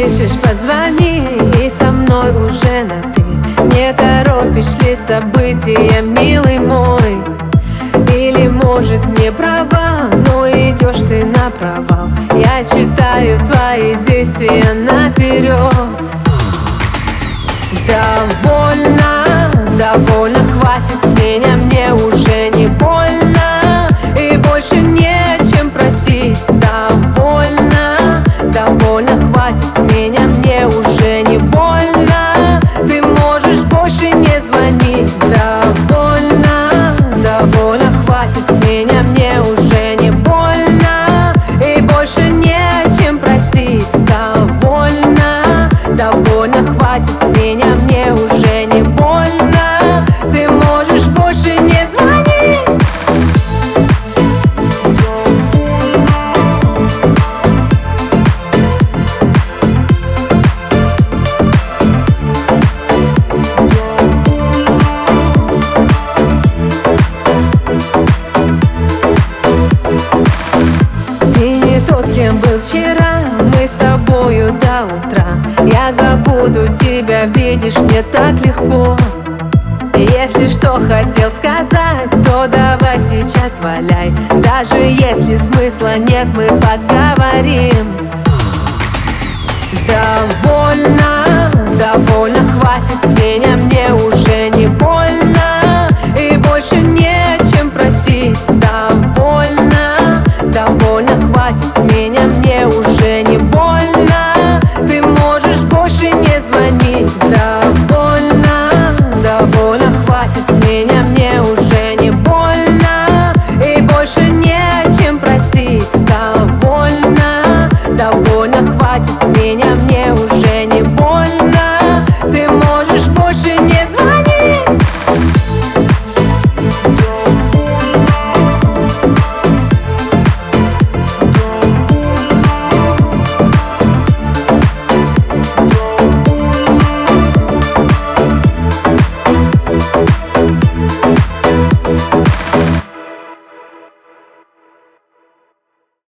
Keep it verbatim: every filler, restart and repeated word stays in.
пишешь, позвони, и со мной уже на ты. Не торопишь ли события, милый мой? Или, может, не права, но идешь ты на провал. Я читаю твои действия наперед. Довольно, довольно, хватит с меня, мне уже не больно, и больше нечем просить. Довольно, довольно, хватит с меня, мне уже не больно, ты можешь больше не звонить. Довольно, довольно, хватит с меня, мне уже не больно, и больше нечем просить. Довольно, довольно, хватит с меня, мне уже не больно, ты можешь больше не звонить. Ты не тот, кем был вчера, мы с тобою до утра. Я забуду тебя, видишь, мне так легко. Если что хотел сказать, то давай сейчас валяй. Даже если смысла нет, мы поговорим. Довольно, довольно, хватит с меня, мне уже не больно, и больше нечем просить. Довольно, довольно, хватит с меня, мне уже не больно, ты можешь больше не звонить. Довольно, довольно, хватит с меня.